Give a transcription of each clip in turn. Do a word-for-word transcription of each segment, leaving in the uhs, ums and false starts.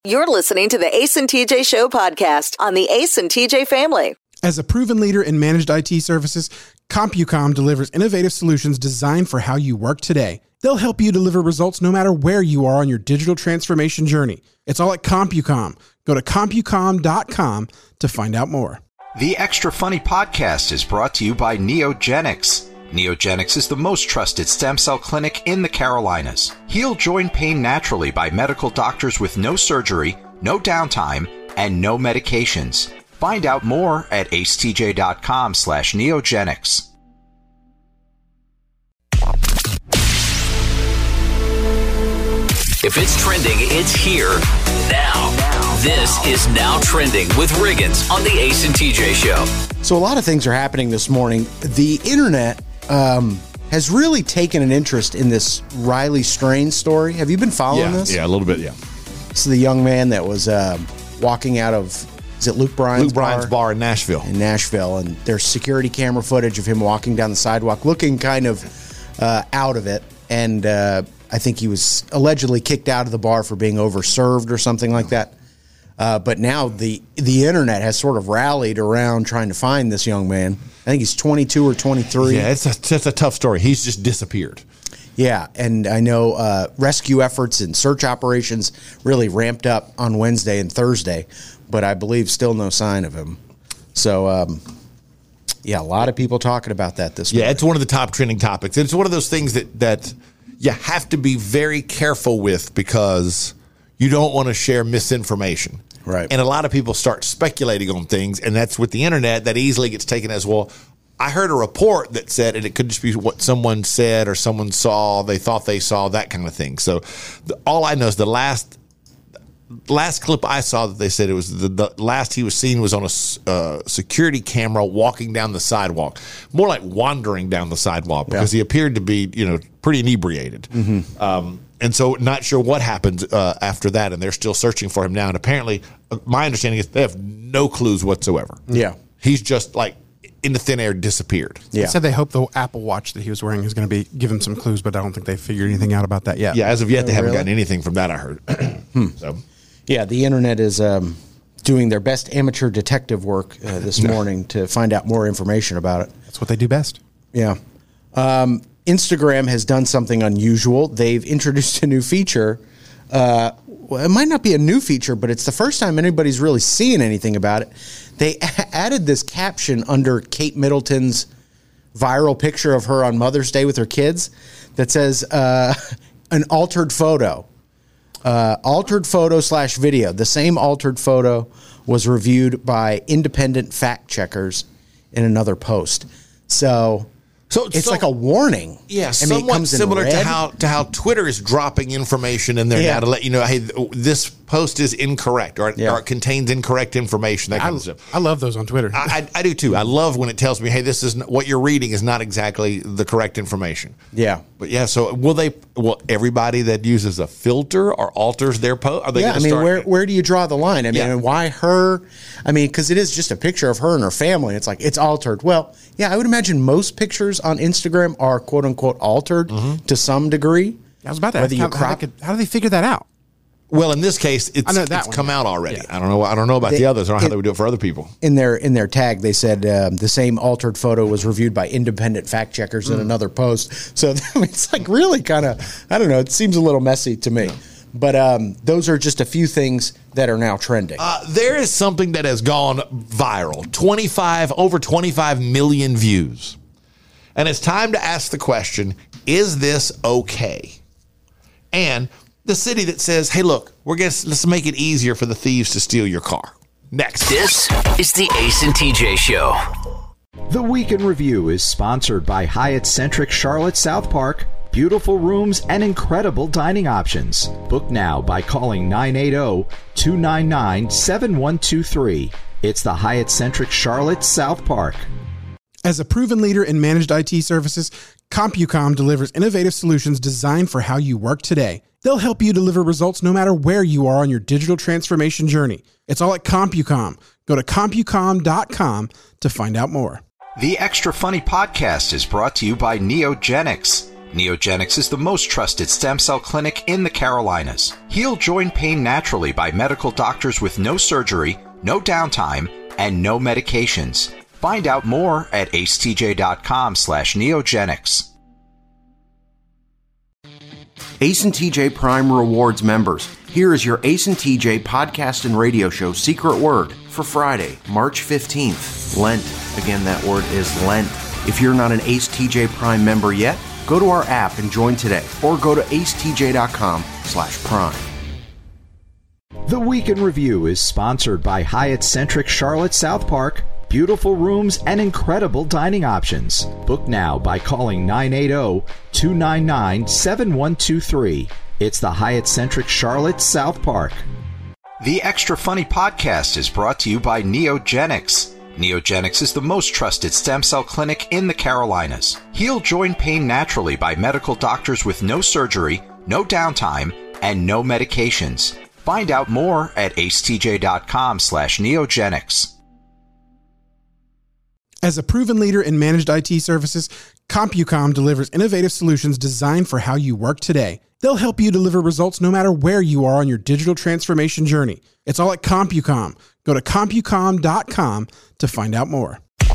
You're listening to the Ace and T J Show podcast on the Ace and T J family. As a proven leader in managed I T services, CompuCom delivers innovative solutions designed for how you work today. They'll help you deliver results no matter where you are on your digital transformation journey. It's all at CompuCom. Go to CompuCom dot com to find out more. The Extra Funny podcast is brought to you by Neogenics. Neogenics is the most trusted stem cell clinic in the Carolinas. Heal joint pain naturally by medical doctors with no surgery, no downtime, and no medications. Find out more at acetj.com slash neogenics. If it's trending, it's here now. This is Now Trending with Riggins on the Ace and T J Show. So a lot of things are happening this morning. The internet um, has really taken an interest in this Riley Strain story. Have you been following yeah, this? Yeah, a little bit, yeah. This is the young man that was uh, walking out of, is it Luke Bryan's Luke Bryan's bar? bar in Nashville. In Nashville, and there's security camera footage of him walking down the sidewalk, looking kind of uh, out of it, and uh, I think he was allegedly kicked out of the bar for being overserved or something like that. Uh, but now the the internet has sort of rallied around trying to find this young man. I think he's twenty-two or twenty-three. Yeah, it's a, it's a tough story. He's just disappeared. Yeah, and I know uh, rescue efforts and search operations really ramped up on Wednesday and Thursday, but I believe still no sign of him. So, um, yeah, a lot of people talking about that this morning. Yeah, it's one of the top trending topics. It's one of those things that, that you have to be very careful with because you don't want to share misinformation. Right. And a lot of people start speculating on things, and that's with the internet that easily gets taken as, well, I heard a report that said, and it could just be what someone said or someone saw, they thought they saw, that kind of thing. So the, all I know is the last last clip I saw that they said it was the, the last he was seen was on a uh, security camera walking down the sidewalk, more like wandering down the sidewalk because yeah. he appeared to be, you know, pretty inebriated. Mm-hmm. Um, and so not sure what happened uh, after that, and they're still searching for him now. And apparently, uh, my understanding is they have no clues whatsoever. Yeah. He's just like in the thin air disappeared. Yeah. Yeah. They said they hope the Apple Watch that he was wearing is going to be give him some clues, but I don't think they figured anything out about that yet. Yeah, as of yet, they Oh, haven't really? gotten anything from that, I heard. hmm. So, Yeah, the internet is um, doing their best amateur detective work uh, this morning to find out more information about it. That's what they do best. Yeah. Um, Instagram has done something unusual. They've introduced a new feature. Uh, well, it might not be a new feature, but it's the first time anybody's really seeing anything about it. They added this caption under Kate Middleton's viral picture of her on Mother's Day with her kids that says, uh, an altered photo. Uh, altered photo slash video. The same altered photo was reviewed by independent fact checkers in another post. So, so it's so, like a warning. Yeah, I mean, somewhat it comes in similar red. to how to how Twitter is dropping information in there Yeah. now to let you know, hey, this post is incorrect or, Yeah. or it contains incorrect information. That kind I, of stuff. I love those on Twitter. I, I, I do too. I love when it tells me, hey, this is what you're reading is not exactly the correct information. Yeah. But yeah, so will they? Will everybody that uses a filter or alters their post? Are they? Yeah, I gonna mean, start, where where do you draw the line? I mean, Yeah. and why her? I mean, because it is just a picture of her and her family. It's like, it's altered. Well, yeah, I would imagine most pictures on Instagram are quote unquote altered Mm-hmm. to some degree. I was about to Whether ask you how, how, crop- they could, how do they figure that out? Well, in this case, it's, I know that it's one, come yeah. out already. Yeah. I don't know. I don't know about They- the others. I don't know how it- they would do it for other people. In their in their tag, they said um, the same altered photo was reviewed by independent fact checkers in another post. So I mean, it's like really kind of, I don't know. It seems a little messy to me. But um, those are just a few things that are now trending. Uh, there is something that has gone viral. twenty-five over twenty-five million views, and it's time to ask the question: is this okay? And the city that says, hey, look, we're going to let's make it easier for the thieves to steal your car. Next. This is the Ace and T J Show. The Week in Review is sponsored by Hyatt Centric Charlotte South Park. Beautiful rooms and incredible dining options. Book now by calling nine eight zero, two nine nine, seven one two three. It's the Hyatt Centric Charlotte South Park. As a proven leader in managed I T services, CompuCom delivers innovative solutions designed for how you work today. They'll help you deliver results no matter where you are on your digital transformation journey. It's all at CompuCom. Go to CompuCom dot com to find out more. The Extra Funny podcast is brought to you by Neogenics. Neogenics is the most trusted stem cell clinic in the Carolinas. Heal joint pain naturally by medical doctors with no surgery, no downtime, and no medications. Find out more at acetj.com slash neogenics. Ace and T J Prime Rewards members, here is your Ace and T J podcast and radio show secret word for Friday, March fifteenth. Lent. Again, that word is Lent. If you're not an Ace T J Prime member yet, go to our app and join today, or go to acetj.com slash prime. The Week in Review is sponsored by Hyatt Centric Charlotte South Park. Beautiful rooms and incredible dining options. Book now by calling nine eight zero, two nine nine, seven one two three. It's the Hyatt Centric Charlotte South Park. The Extra Funny podcast is brought to you by Neogenics. Neogenics is the most trusted stem cell clinic in the Carolinas. Heal joint pain naturally by medical doctors with no surgery, no downtime, and no medications. Find out more at acetj.com slash neogenics. As a proven leader in managed I T services, CompuCom delivers innovative solutions designed for how you work today. They'll help you deliver results no matter where you are on your digital transformation journey. It's all at CompuCom. Go to CompuCom dot com to find out more.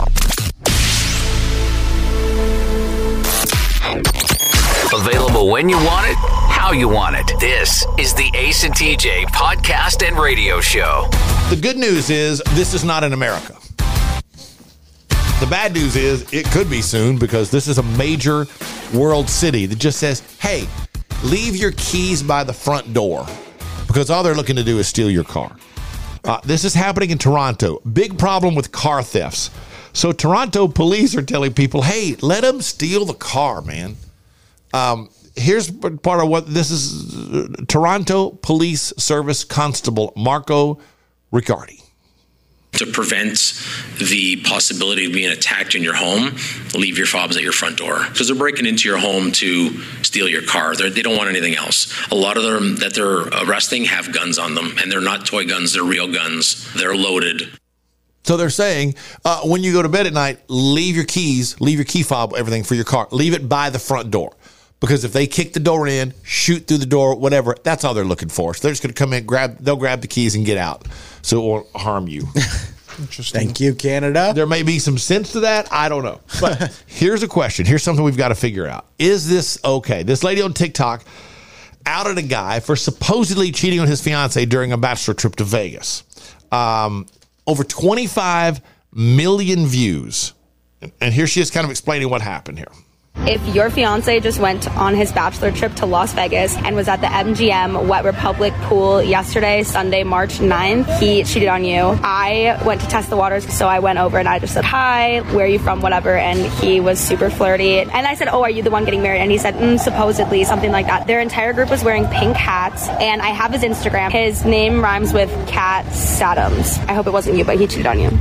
Available when you want it, how you want it. This is the Ace and T J podcast and radio show. The good news is this is not in America. The bad news is it could be soon, because this is a major world city that just says, hey, leave your keys by the front door, because all they're looking to do is steal your car. Uh, this is happening in Toronto. Big problem with car thefts. So Toronto police are telling people, hey, let them steal the car, man. Um, here's part of what this is. uh, Toronto Police Service Constable Marco Riccardi. To prevent the possibility of being attacked in your home, leave your fobs at your front door, because they're breaking into your home to steal your car. They're, they don't want anything else. A lot of them that they're arresting have guns on them, and they're not toy guns. They're real guns. They're loaded. So they're saying, uh, when you go to bed at night, leave your keys, leave your key fob, everything for your car. Leave it by the front door. Because if they kick the door in, shoot through the door, whatever, that's all they're looking for. So they're just going to come in, grab, they'll grab the keys and get out. So it won't harm you. Interesting. Thank you, Canada. There may be some sense to that. I don't know. But here's a question. Here's something we've got to figure out. Is this okay? This lady on TikTok outed a guy for supposedly cheating on his fiance during a bachelor trip to Vegas. Um, over twenty-five million views. And here she is kind of explaining what happened here. If your fiance just went on his bachelor trip to Las Vegas and was at the M G M Wet Republic pool yesterday, Sunday, March ninth, he cheated on you. I went to test the waters, so I went over and I just said, hi, where are you from, whatever, and he was super flirty. And I said, oh, are you the one getting married? And he said, mm, supposedly, something like that. Their entire group was wearing pink hats, and I have his Instagram. His name rhymes with Cat Sadams. I hope it wasn't you, but he cheated on you.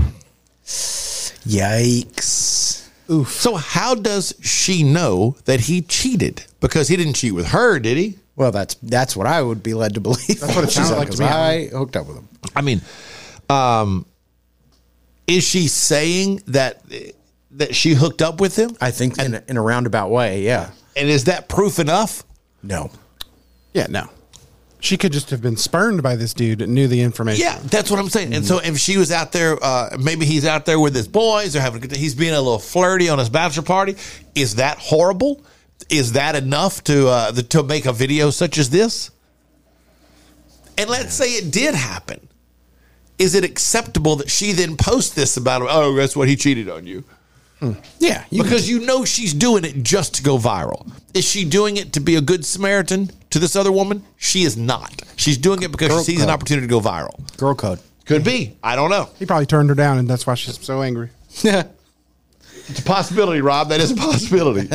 Yikes. Oof. So how does she know that he cheated? Because he didn't cheat with her, did he? Well, that's that's what I would be led to believe. That's what it sounds like to me. I hooked up with him. I mean, um, is she saying that that she hooked up with him? I think in a, in a roundabout way, yeah. And is that proof enough? No. Yeah, no. She could just have been spurned by this dude and knew the information. Yeah, that's what I'm saying. And so if she was out there, uh, maybe he's out there with his boys or having a good, he's being a little flirty on his bachelor party. Is that horrible? Is that enough to uh, the, to make a video such as this? And let's say it did happen. Is it acceptable that she then posts this about him? Oh, that's what he cheated on you. Hmm. Yeah. You because you know she's doing it just to go viral. Is she doing it to be a good Samaritan to this other woman? She is not. She's doing it because Girl she sees code. an opportunity to go viral. Girl code. Could be. I don't know. He probably turned her down, and that's why she's so angry. Yeah. It's a possibility, Rob. That is a possibility.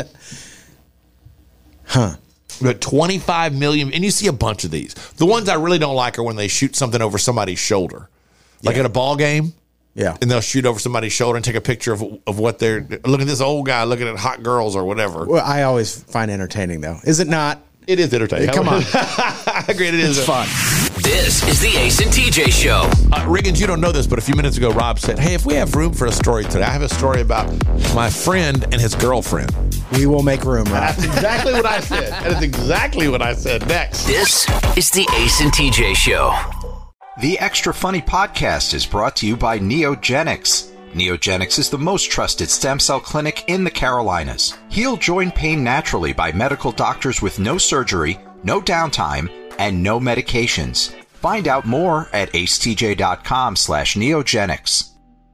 Huh. But twenty-five million, and you see a bunch of these. The ones I really don't like are when they shoot something over somebody's shoulder. Like Yeah. at a ball game. Yeah. And they'll shoot over somebody's shoulder and take a picture of of what they're look at this old guy looking at hot girls or whatever. Well, I always find entertaining, though. Is it not? It is entertaining. Come on. I agree. It is It's fun. This is the Ace and T J Show. Uh, Riggins, you don't know this, but a few minutes ago, Rob said, hey, if we have room for a story today, I have a story about my friend and his girlfriend. We will make room, Rob. That's exactly what I said. That is exactly what I said. Next. This is the Ace and T J Show. The Extra Funny podcast is brought to you by Neogenics. Neogenics is the most trusted stem cell clinic in the Carolinas. Heal joint pain naturally by medical doctors with no surgery, no downtime, and no medications. Find out more at acetj.com slash neogenics.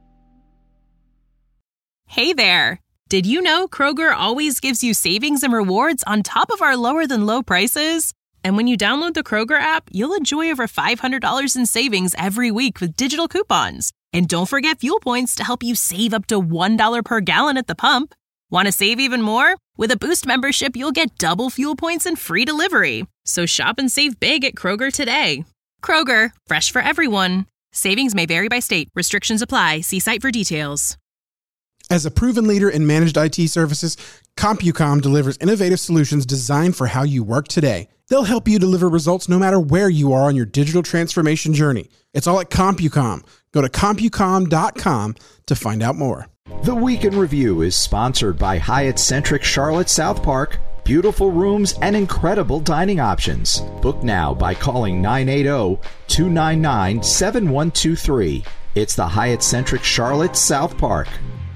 Hey there. Did you know Kroger always gives you savings and rewards on top of our lower than low prices? And when you download the Kroger app, you'll enjoy over five hundred dollars in savings every week with digital coupons. And don't forget fuel points to help you save up to one dollar per gallon at the pump. Want to save even more? With a Boost membership, you'll get double fuel points and free delivery. So shop and save big at Kroger today. Kroger, fresh for everyone. Savings may vary by state. Restrictions apply. See site for details. As a proven leader in managed I T services, CompuCom delivers innovative solutions designed for how you work today. They'll help you deliver results no matter where you are on your digital transformation journey. It's all at CompuCom. Go to CompuCom dot com to find out more. The Week in Review is sponsored by Hyatt Centric Charlotte South Park. Beautiful rooms and incredible dining options. Book now by calling nine eight zero, two nine nine, seven one two three. It's the Hyatt Centric Charlotte South Park.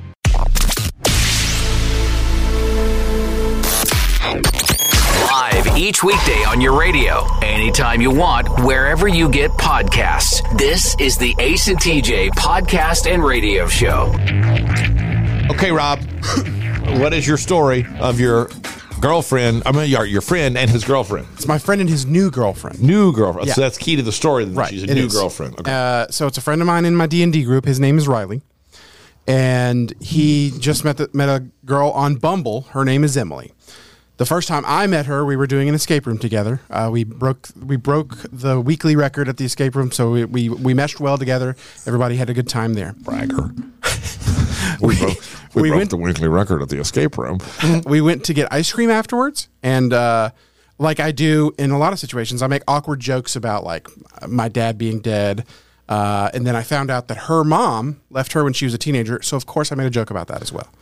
Live each weekday on your radio, anytime you want, wherever you get podcasts. This is the Ace and T J podcast and radio show. Okay, Rob, what is your story of your girlfriend? I mean, your, your friend and his girlfriend. It's my friend and his new girlfriend. New girlfriend. Yeah. So that's key to the story. That Right, she's a it new is. girlfriend. Okay. Uh, so it's a friend of mine in my D and D group. His name is Riley. And he just met the, met a girl on Bumble. Her name is Emily. The first time I met her, we were doing an escape room together. Uh, we broke we broke the weekly record at the escape room, so we we, we meshed well together. Everybody had a good time there. Bragger. we broke, we we broke went- the weekly record at the escape room. We went to get ice cream afterwards, and uh, like I do in a lot of situations, I make awkward jokes about like my dad being dead. Uh, and then I found out that her mom left her when she was a teenager, so of course I made a joke about that as well.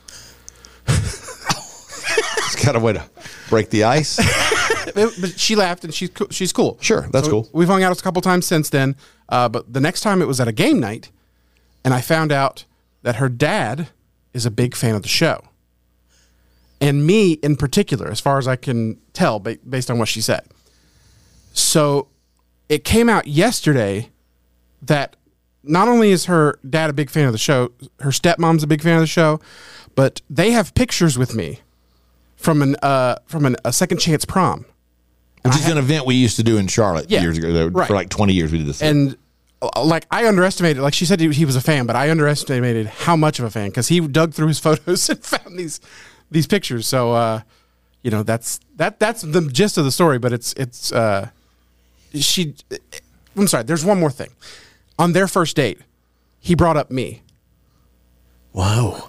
It's kind of a way to break the ice. But she laughed, and she's co- she's cool. Sure, that's So cool. We've hung out a couple times since then. Uh, but the next time it was at a game night, and I found out that her dad is a big fan of the show, and me in particular, as far as I can tell, ba- based on what she said. So it came out yesterday that not only is her dad a big fan of the show, her stepmom's a big fan of the show, but they have pictures with me from an uh, from an, a second chance prom. Which is an event we used to do in Charlotte Yeah, years ago. right. For like twenty years we did this. And uh, like I underestimated, like she said he, he was a fan, but I underestimated how much of a fan because he dug through his photos and found these these pictures. So uh, you know that's that that's the gist of the story. But it's it's uh, she. I'm sorry. There's one more thing. On their first date, he brought up me. Whoa.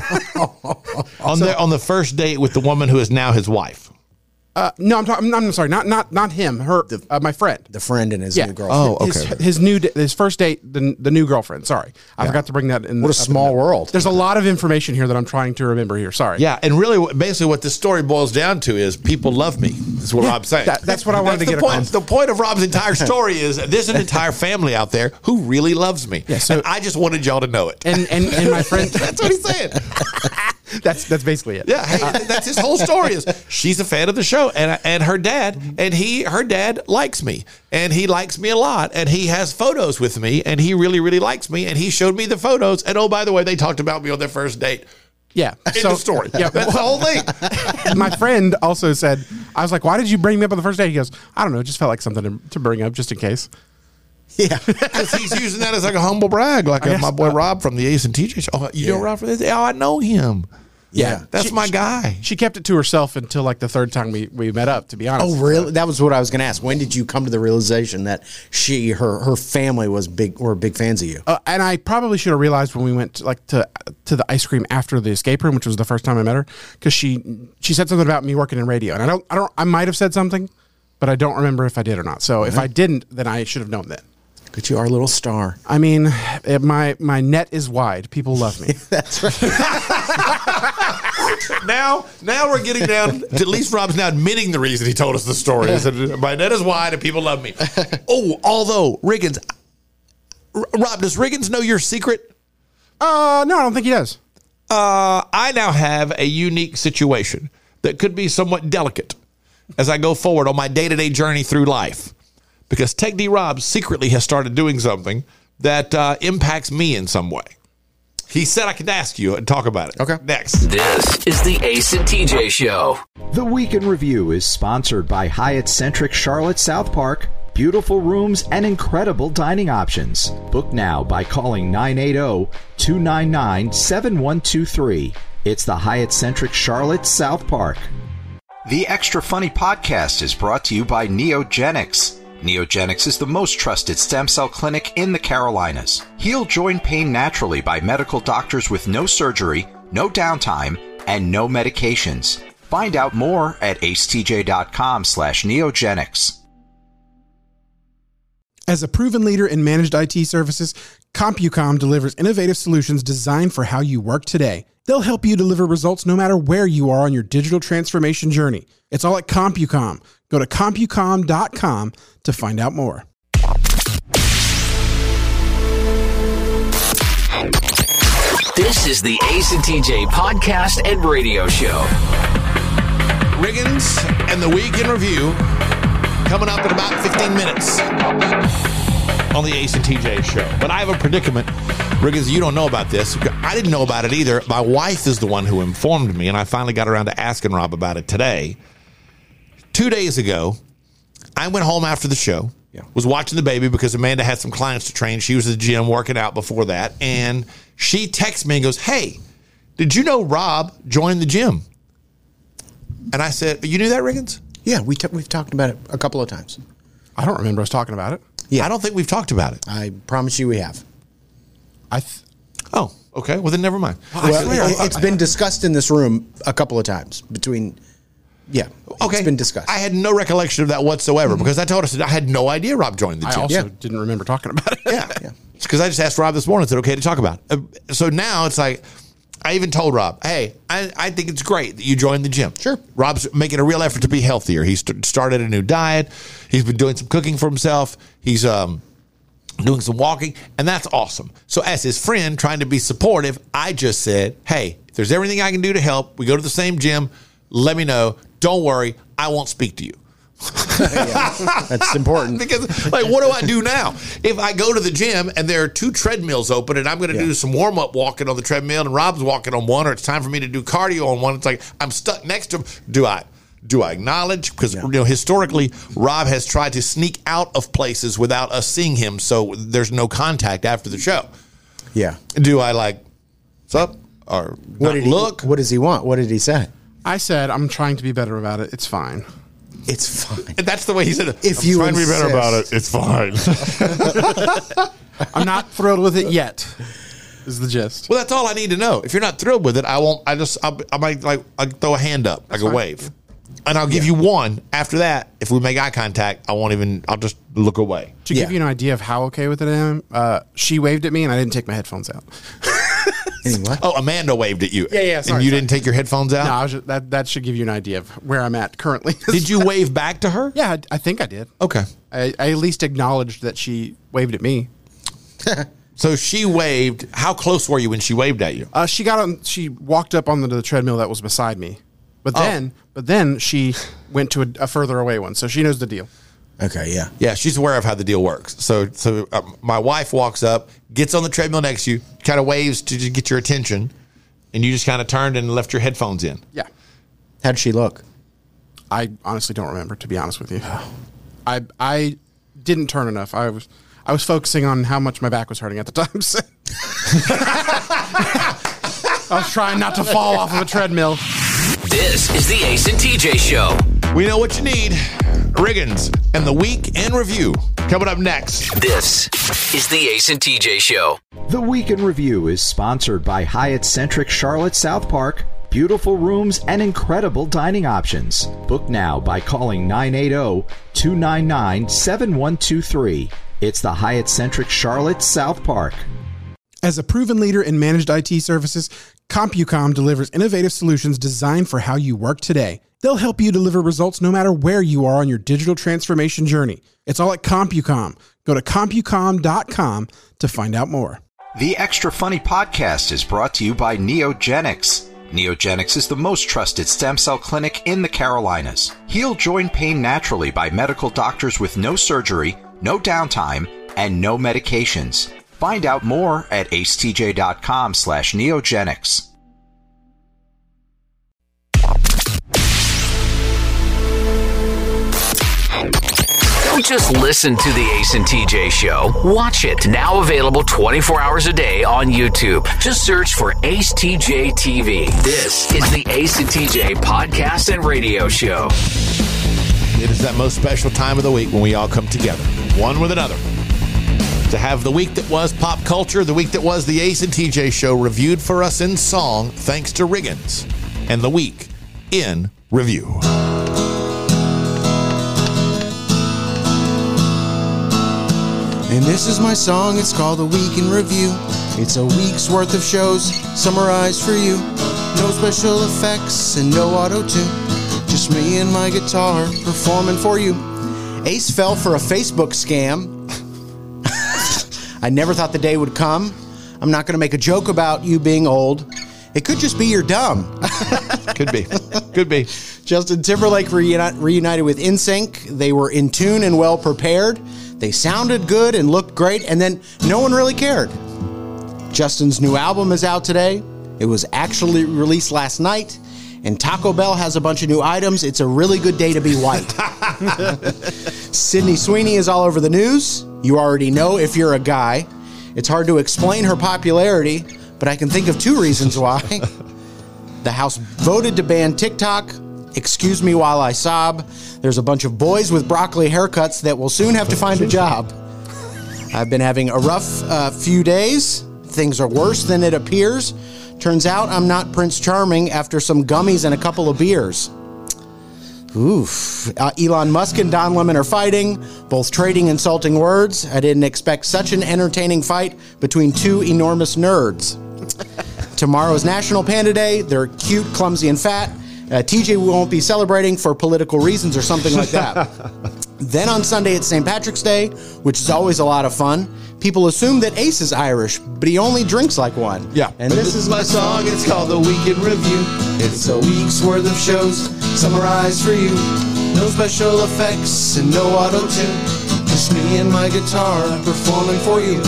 on the on the first date with the woman who is now his wife. Uh, no, I'm talking. I'm sorry, not not not him. Her, uh, my friend, The friend and his yeah. new girlfriend. Oh, His, okay. his new, his first date, the the new girlfriend. Sorry, I forgot to bring that in. What a up in small the- world. There's a lot of information here that I'm trying to remember here. Sorry. Yeah, and really, what- basically, what this story boils down to is people love me. That's what Rob's saying. that- that's what I wanted That's to the get point. across. The point of Rob's entire story is there's an entire family out there who really loves me. Yeah, so- and I just wanted y'all to know it. And and and my friend. That's what he's saying. That's that's basically it. Yeah, hey, that's his whole story. Is she's a fan of the show, and and her dad, and he, her dad likes me, and he likes me a lot, and he has photos with me, and he really, really likes me, and he showed me the photos, and oh, by the way, they talked about me on their first date. Yeah. In the story. Yeah. That's the whole thing. My friend also said, I was like, why did you bring me up on the first date? He goes, I don't know. It just felt like something to, to bring up just in case. Yeah. Because he's using that as like a humble brag, like I uh, guess, my boy uh, Rob from the Ace and T J show. Oh, you know Yeah. Rob from this? Oh, I know him. Yeah. That's She- my she- guy. She kept it to herself until like the third time we, we met up, to be honest. Oh, really? That was what I was going to ask. When did you come to the realization that she, her, her family was big, were big fans of you? Uh, and I probably should have realized when we went to, like to to the ice cream after the escape room, which was the first time I met her, because she she said something about me working in radio, and I don't I don't I might have said something, but I don't remember if I did or not. So if I didn't, then I should have known then. But you are a little star. I mean, it, my my net is wide. People love me. That's right. now, now we're getting down to, at least Rob's now admitting the reason he told us the story. He said, my net is wide and people love me. Oh, although, Riggins, R- Rob, does Riggins know your secret? Uh, no, I don't think he does. Uh, I now have a unique situation that could be somewhat delicate as I go forward on my day-to-day journey through life. Because Tech D Rob secretly has started doing something that uh, impacts me in some way. He said I could ask you and talk about it. Okay. Next. This is the Ace and T J Show. The Week in Review is sponsored by Hyatt Centric Charlotte South Park. Beautiful rooms and incredible dining options. Book now by calling nine eight zero, two nine nine, seven one two three. It's the Hyatt Centric Charlotte South Park. The Extra Funny Podcast is brought to you by Neogenics. Neogenics is the most trusted stem cell clinic in the Carolinas. Heal joint pain naturally by medical doctors with no surgery, no downtime, and no medications. Find out more at acetj.com slash neogenics. As a proven leader in managed I T services, CompuCom delivers innovative solutions designed for how you work today. They'll help you deliver results no matter where you are on your digital transformation journey. It's all at CompuCom. Go to CompuCom dot com to find out more. This is the Ace and T J podcast and radio show. Riggins and the Week in Review coming up in about fifteen minutes on the Ace and T J show. But I have a predicament. Riggins, you don't know about this. I didn't know about it either. My wife is the one who informed me, and I finally got around to asking Rob about it today. Two days ago, I went home after the show, yeah. was watching the baby because Amanda had some clients to train. She was at the gym working out before that, and she texts me and goes, hey, did you know Rob joined the gym? And I said, you knew that, Riggins? Yeah, we t- we've talked about it a couple of times. I don't remember us talking about it. Yeah, I don't think we've talked about it. I promise you we have. I. Th- oh, okay. Well, then never mind. Well, it, it's been discussed in this room a couple of times between... Yeah. Okay. It's been discussed. I had no recollection of that whatsoever mm-hmm. because I told us I had no idea Rob joined the gym. I also yeah. didn't remember talking about it. Yeah. yeah. It's because I just asked Rob this morning, is it okay to talk about it? Uh, so now it's like, I even told Rob, hey, I, I think it's great that you joined the gym. Sure. Rob's making a real effort to be healthier. He's st- started a new diet. He's been doing some cooking for himself. He's um, doing some walking, and that's awesome. So as his friend trying to be supportive, I just said, hey, if there's everything I can do to help, we go to the same gym, let me know. Don't worry, I won't speak to you. Yeah, that's important. Because, like, what do I do now? If I go to the gym and there are two treadmills open and I'm going to yeah. do some warm-up walking on the treadmill and Rob's walking on one, or it's time for me to do cardio on one, it's like I'm stuck next to him. Do I do I acknowledge? Because yeah. you know, historically, Rob has tried to sneak out of places without us seeing him, so there's no contact after the show. Yeah. Do I, like, what's up? Or what did he, look? What does he want? What did he say? I said, I'm trying to be better about it. It's fine. It's fine. And that's the way he said it. If I'm you trying insist. to be better about it, it's fine. I'm not thrilled with it yet, is the gist. Well, that's all I need to know. If you're not thrilled with it, I won't, I just, I'll, I might like, I'll throw a hand up, like that's a fine. wave. And I'll give yeah. you one. After that, if we make eye contact, I won't even, I'll just look away. To yeah. give you an idea of how okay with it I am, uh, she waved at me and I didn't take my headphones out. Anyway. Oh, Amanda waved at you. Yeah, yeah. Sorry, and you sorry. didn't take your headphones out? No, I was just, that that should give you an idea of where I'm at currently. Did you wave back to her? Yeah, I, I think I did. Okay. I, I at least acknowledged that she waved at me. So she waved. How close were you when she waved at you? Uh, she got on. She walked up on the, the treadmill that was beside me, but Oh. then, but then she went to a, a further away one, so she knows the deal. Okay, yeah. Yeah, she's aware of how the deal works. So so uh, my wife walks up, gets on the treadmill next to you, kind of waves to just get your attention, and you just kind of turned and left your headphones in. Yeah. How'd she look? I honestly don't remember, to be honest with you. I I didn't turn enough. I was I was focusing on how much my back was hurting at the time. So. I was trying not to fall off of a treadmill. This is the Ace and T J Show. We know what you need. Riggins and the Week in Review. Coming up next. This is the Ace and T J Show. The Week in Review is sponsored by Hyatt Centric Charlotte South Park. Beautiful rooms and incredible dining options. Book now by calling nine eight zero, two nine nine, seven one two three. It's the Hyatt Centric Charlotte South Park. As a proven leader in managed I T services, CompuCom delivers innovative solutions designed for how you work today. They'll help you deliver results no matter where you are on your digital transformation journey. It's all at CompuCom. Go to CompuCom dot com to find out more. The Extra Funny Podcast is brought to you by Neogenics. Neogenics is the most trusted stem cell clinic in the Carolinas. Heal joint pain naturally by medical doctors with no surgery, no downtime, and no medications. Find out more at acetj.com slash neogenics. Don't just listen to the Ace and T J Show. Watch it. Now available twenty-four hours a day on YouTube. Just search for Ace T J T V. This is the Ace and T J Podcast and Radio Show. It is that most special time of the week when we all come together, one with another, to have the week that was pop culture, the week that was the Ace and T J Show reviewed for us in song, thanks to Riggins, and the week in review. And this is my song, it's called The Week in Review. It's a week's worth of shows summarized for you. No special effects and no auto-tune. Just me and my guitar performing for you. Ace fell for a Facebook scam. I never thought the day would come. I'm not going to make a joke about you being old. It could just be you're dumb. Could be. Could be. Justin Timberlake reuni- reunited with N Sync. They were in tune and well prepared. They sounded good and looked great, and then no one really cared. Justin's new album is out today. It was actually released last night, and Taco Bell has a bunch of new items. It's a really good day to be white. Sydney Sweeney is all over the news. You already know if you're a guy. It's hard to explain her popularity, but I can think of two reasons why. The House voted to ban TikTok. Excuse me while I sob. There's a bunch of boys with broccoli haircuts that will soon have to find a job. I've been having a rough uh, few days. Things are worse than it appears. Turns out I'm not Prince Charming after some gummies and a couple of beers. Oof. Uh, Elon Musk and Don Lemon are fighting, both trading insulting words. I didn't expect such an entertaining fight between two enormous nerds. Tomorrow is National Panda Day. They're cute, clumsy, and fat. Uh, T J won't be celebrating for political reasons or something like that. Then on Sunday, it's Saint Patrick's Day, which is always a lot of fun. People assume that Ace is Irish, but he only drinks like one. Yeah. And this, this is my song. It's called The Week in Review. It's a week's worth of shows summarized for you. No special effects and no auto-tune. Just me and my guitar performing for you.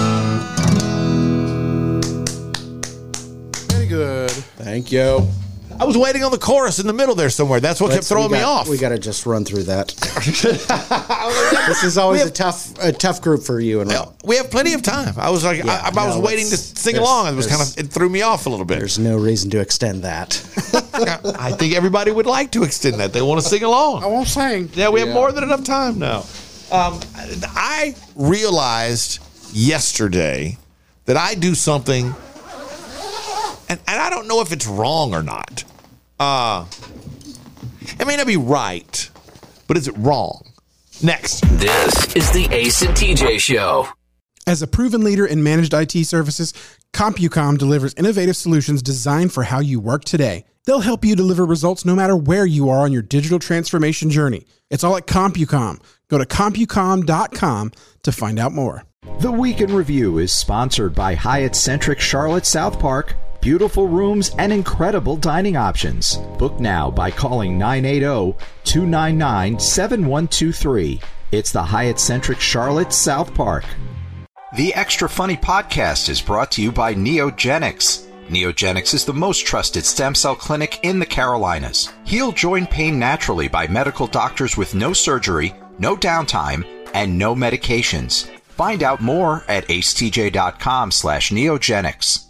Very good. Thank you. I was waiting on the chorus in the middle there somewhere. That's what Let's, kept throwing got, me off. We got to just run through that. This is always have, a tough a tough group for you and Rob. We have plenty of time. I was like, Yeah, I, I was no, waiting to sing along. It was kind of, it threw me off a little bit. There's no reason to extend that. I think everybody would like to extend that. They want to sing along. I won't sing. Yeah, we Yeah. have more than enough time now. Um, I realized yesterday that I do something, and, and I don't know if it's wrong or not. Uh, it may not be right, but is it wrong? Next. This is the Ace and T J Show. As a proven leader in managed I T services, CompuCom delivers innovative solutions designed for how you work today. They'll help you deliver results no matter where you are on your digital transformation journey. It's all at CompuCom. Go to CompuCom dot com to find out more. The Week in Review is sponsored by Hyatt Centric Charlotte South Park. Beautiful rooms and incredible dining options. Book now by calling nine eight zero, two nine nine, seven one two three. It's the Hyatt Centric Charlotte South Park. The Extra Funny Podcast is brought to you by Neogenics. Neogenics is the most trusted stem cell clinic in the Carolinas. Heal joint pain naturally by medical doctors with no surgery, no downtime, and no medications. Find out more at acetj.com slash neogenics.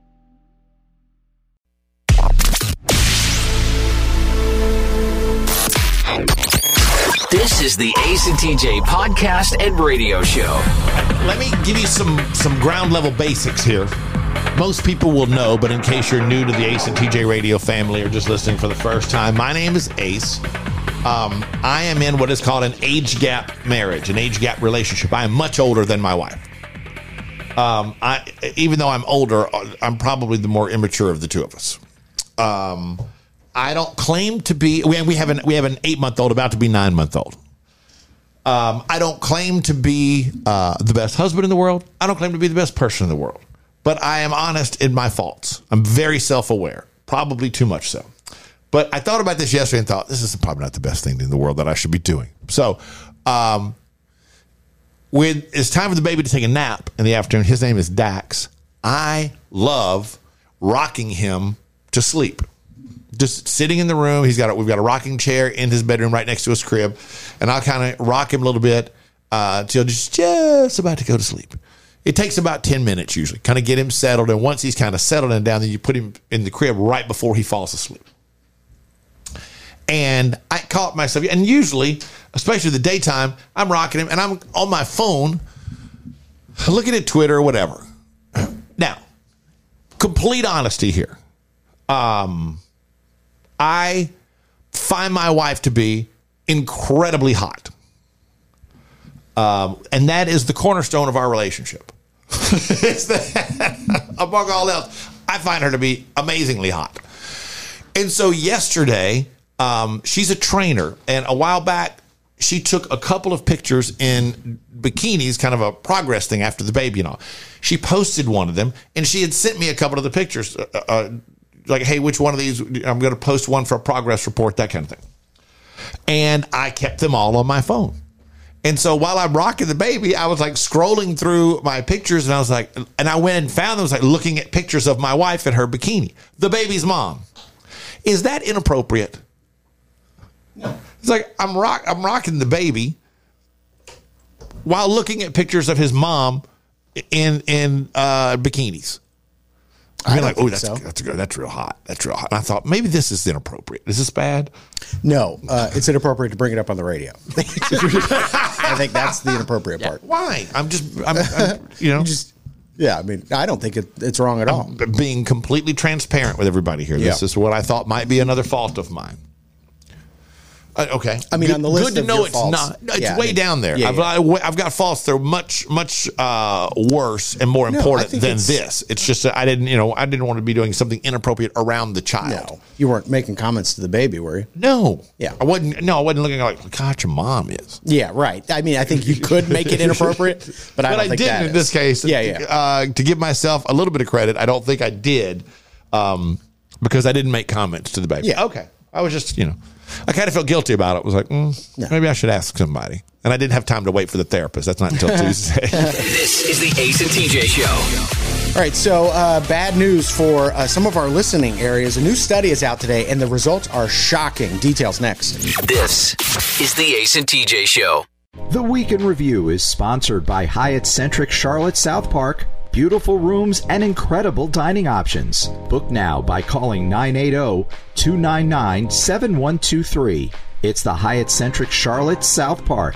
This is the Ace and T J Podcast and Radio Show. Let me give you some, some ground level basics here. Most people will know, but in case you're new to the Ace and T J radio family or just listening for the first time, my name is Ace. Um, I am in what is called an age gap marriage, an age gap relationship. I am much older than my wife. Um, I, even though I'm older, I'm probably the more immature of the two of us. Um, I don't claim to be. We, we have an we have an eight month old about to be nine month old. Um, I don't claim to be uh, the best husband in the world. I don't claim to be the best person in the world. But I am honest in my faults. I'm very self aware, probably too much so. But I thought about this yesterday and thought this is probably not the best thing in the world that I should be doing. So. Um, When it's time for the baby to take a nap in the afternoon, his name is Dax. I love rocking him to sleep. Just sitting in the room. He's got a, we've got a rocking chair in his bedroom right next to his crib, and I'll kind of rock him a little bit uh, till just just about to go to sleep. It takes about ten minutes usually, kind of get him settled, and once he's kind of settled and down, then you put him in the crib right before he falls asleep. And I caught myself, and usually, especially the daytime, I'm rocking him, and I'm on my phone looking at Twitter or whatever. Now, complete honesty here. Um, I find my wife to be incredibly hot. Um, and that is the cornerstone of our relationship. It's that, among all else, I find her to be amazingly hot. And so yesterday... Um, she's a trainer, and a while back, she took a couple of pictures in bikinis, kind of a progress thing after the baby and all. She posted one of them, and she had sent me a couple of the pictures, uh, uh, like, hey, which one of these? I'm going to post one for a progress report, that kind of thing. And I kept them all on my phone. And so while I'm rocking the baby, I was like scrolling through my pictures, and I was like, and I went and found them, I was like looking at pictures of my wife in her bikini, the baby's mom. Is that inappropriate? No. It's like I'm rock I'm rocking the baby while looking at pictures of his mom in in uh, bikinis. I mean, like, oh, that's so. that's good. That's real hot. That's real hot. And I thought maybe this is inappropriate. Is this bad? No, uh, it's inappropriate to bring it up on the radio. I think that's the inappropriate part. Yeah. Why? I'm just, I'm, I'm you know, you just. Yeah, I mean, I don't think it, it's wrong at all. I'm being completely transparent with everybody here. This yeah. is what I thought might be another fault of mine. Uh, okay. I mean, good, on the list good to of know your it's faults, not. No, it's yeah, way I mean, down there. Yeah, I've, yeah. I've got faults that are much, much uh, worse and more no, important than it's, this. It's just that I didn't, you know, I didn't want to be doing something inappropriate around the child. No, you weren't making comments to the baby, were you? No. Yeah, I wasn't. No, I wasn't looking like, God, your mom is. Yeah, right. I mean, I think you could make it inappropriate, but I but don't I think didn't that in is. this case. Yeah, yeah. Uh, to give myself a little bit of credit, I don't think I did, um, because I didn't make comments to the baby. Yeah. Okay. I was just, you know. I kind of felt guilty about it. I was like, mm, no. maybe I should ask somebody. And I didn't have time to wait for the therapist. That's not until Tuesday. This is the Ace and T J Show. All right, so uh, bad news for uh, some of our listening areas. A new study is out today, and the results are shocking. Details next. This is the Ace and T J Show. The Week in Review is sponsored by Hyatt Centric Charlotte South Park. Beautiful rooms and incredible dining options. Book now by calling nine eight zero, two nine nine, seven one two three. It's the Hyatt Centric Charlotte South Park.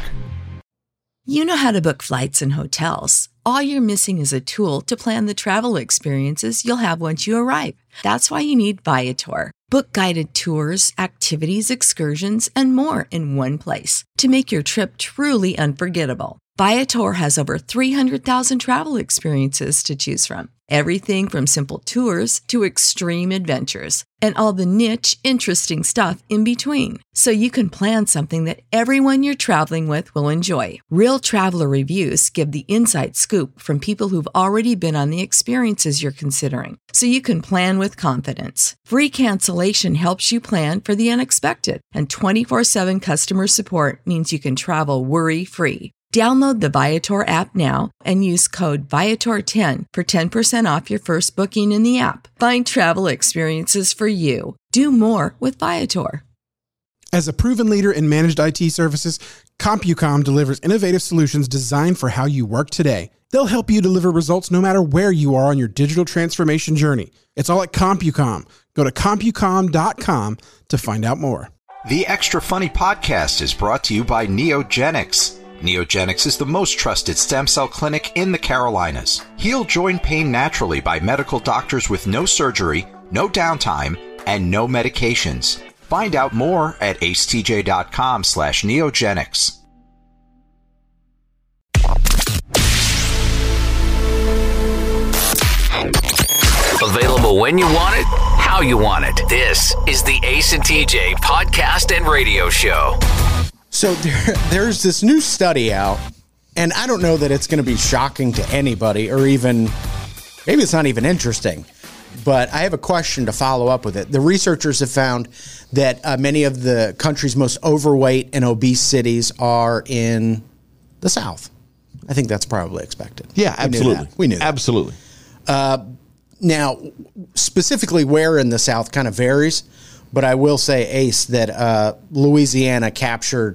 You know how to book flights and hotels. All you're missing is a tool to plan the travel experiences you'll have once you arrive. That's why you need Viator. Book guided tours, activities, excursions, and more in one place to make your trip truly unforgettable. Viator has over three hundred thousand travel experiences to choose from. Everything from simple tours to extreme adventures and all the niche, interesting stuff in between. So you can plan something that everyone you're traveling with will enjoy. Real traveler reviews give the inside scoop from people who've already been on the experiences you're considering. So you can plan with confidence. Free cancellation helps you plan for the unexpected. And twenty-four seven customer support means you can travel worry-free. Download the Viator app now and use code Viator ten for ten percent off your first booking in the app. Find travel experiences for you. Do more with Viator. As a proven leader in managed I T services, CompuCom delivers innovative solutions designed for how you work today. They'll help you deliver results no matter where you are on your digital transformation journey. It's all at CompuCom. Go to CompuCom dot com to find out more. The Extra Funny podcast is brought to you by Neogenics. Neogenics is the most trusted stem cell clinic in the Carolinas. Heal joint pain naturally by medical doctors with no surgery, no downtime, and no medications. Find out more at acetj.com slash neogenics. Available when you want it, how you want it. This is the Ace and T J podcast and radio show. So there, there's this new study out, and I don't know that it's going to be shocking to anybody, or even, maybe it's not even interesting, but I have a question to follow up with it. The researchers have found that uh, many of the country's most overweight and obese cities are in the South. I think that's probably expected. Yeah, absolutely. We knew that. We knew that. Absolutely. Uh, now, specifically where in the South kind of varies, but I will say, Ace, that uh, Louisiana captured,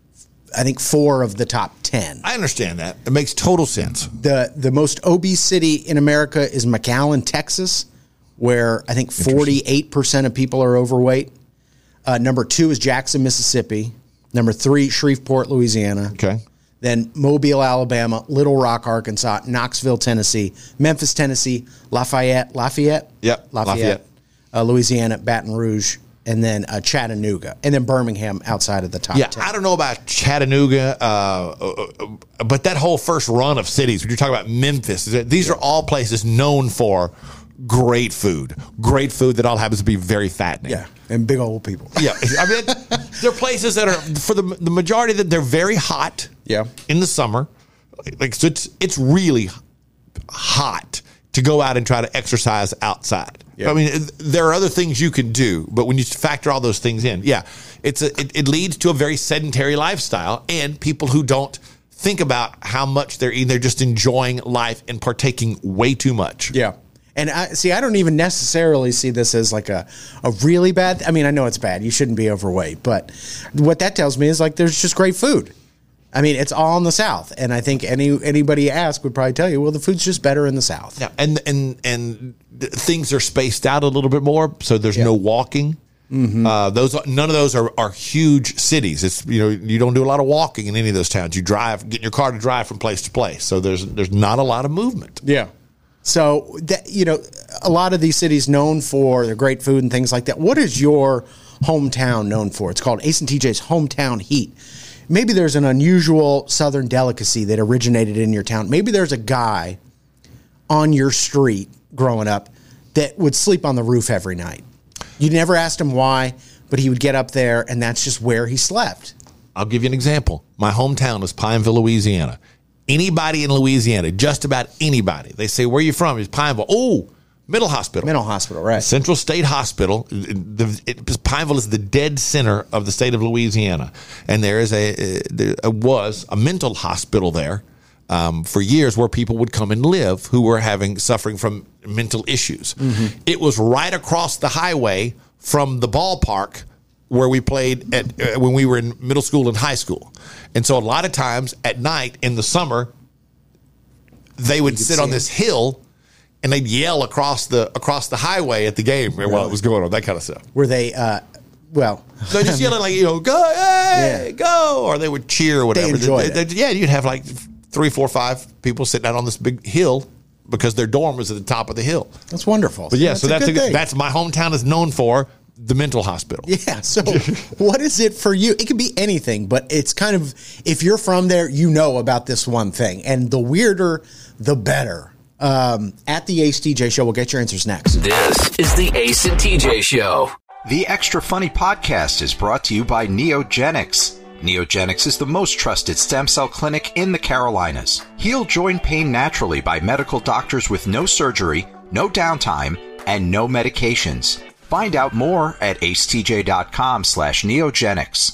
I think, four of the top ten. I understand that. It makes total sense. The the most obese city in America is McAllen, Texas, where I think forty-eight percent of people are overweight. Uh, number two is Jackson, Mississippi. Number three, Shreveport, Louisiana. Okay. Then Mobile, Alabama, Little Rock, Arkansas, Knoxville, Tennessee, Memphis, Tennessee, Lafayette, Lafayette? Yep, Lafayette, Lafayette. Uh, Louisiana, Baton Rouge, and then uh, Chattanooga, and then Birmingham outside of the top Yeah, ten. I don't know about Chattanooga, uh, uh, but that whole first run of cities, when you're talking about Memphis, these yeah. are all places known for great food. Great food that all happens to be very fattening. Yeah, and big old people. Yeah, I mean, they're places that are, for the the majority of them, they're very hot. Yeah, in the summer, like so it's it's really hot to go out and try to exercise outside. Yeah. I mean, there are other things you can do, but when you factor all those things in, yeah, it's a, it, it leads to a very sedentary lifestyle, and people who don't think about how much they're eating, they're just enjoying life and partaking way too much. Yeah. And I see, I don't even necessarily see this as like a, a really bad, I mean, I know it's bad. You shouldn't be overweight. But what that tells me is like there's just great food. I mean, it's all in the South. And I think any anybody you ask would probably tell you, well, the food's just better in the South. Yeah, and and and things are spaced out a little bit more, so there's yeah. no walking. Mm-hmm. Uh, those none of those are, are huge cities. It's you know you don't do a lot of walking in any of those towns. You drive, get in your car to drive from place to place. So there's there's not a lot of movement. Yeah. So, that, you know, a lot of these cities known for their great food and things like that. What is your hometown known for? It's called Ace and T J's Hometown Heat. Maybe there's an unusual Southern delicacy that originated in your town. Maybe there's a guy on your street growing up that would sleep on the roof every night. You never asked him why, but he would get up there, and that's just where he slept. I'll give you an example. My hometown is Pineville, Louisiana. Anybody in Louisiana, just about anybody, they say, where are you from? It's Pineville. Oh, Middle Hospital. Middle Hospital, right. Central State Hospital. The, it, Pineville is the dead center of the state of Louisiana. And there is a, there was a mental hospital there um, for years where people would come and live who were having, suffering from mental issues. Mm-hmm. It was right across the highway from the ballpark where we played at uh, when we were in middle school and high school. And so a lot of times at night in the summer, they would sit on this hill and they'd yell across the across the highway at the game really? while it was going on, that kind of stuff. Were they, uh, well... They're just yelling like, you know, go, hey, yeah. go, or they would cheer or whatever. They enjoyed they, it. They, yeah, you'd have like three, four, five people sitting out on this big hill because their dorm was at the top of the hill. That's wonderful. But yeah, that's so that's, a a, that's my hometown is known for. The mental hospital. Yeah. So what is it for you? It could be anything, but it's kind of, if you're from there, you know about this one thing. And the weirder, the better. Um, at the Ace T J Show, we'll get your answers next. This is the Ace and T J Show. The Extra Funny podcast is brought to you by Neogenics. Neogenics is the most trusted stem cell clinic in the Carolinas. Heal joint pain naturally by medical doctors with no surgery, no downtime, and no medications. Find out more at acetj.com slash neogenics.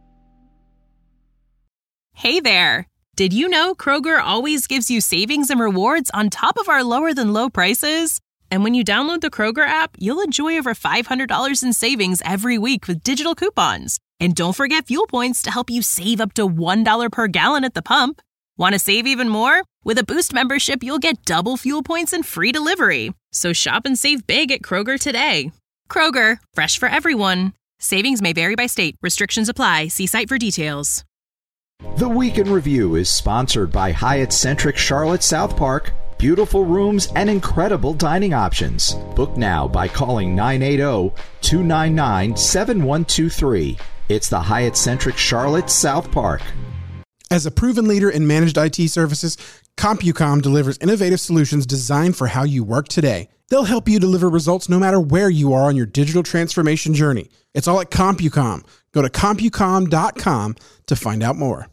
Hey there. Did you know Kroger always gives you savings and rewards on top of our lower than low prices? And when you download the Kroger app, you'll enjoy over five hundred dollars in savings every week with digital coupons. And don't forget fuel points to help you save up to one dollar per gallon at the pump. Want to save even more? With a Boost membership, you'll get double fuel points and free delivery. So shop and save big at Kroger today. Kroger, fresh for everyone. Savings may vary by state. Restrictions apply. See site for details. The Week in Review is sponsored by Hyatt Centric Charlotte South Park. Beautiful rooms and incredible dining options. Book now by calling nine eight zero, two nine nine, seven one two three. It's the Hyatt Centric Charlotte South Park. As a proven leader in managed I T services, CompuCom delivers innovative solutions designed for how you work today. They'll help you deliver results no matter where you are on your digital transformation journey. It's all at CompuCom. Go to CompuCom dot com to find out more.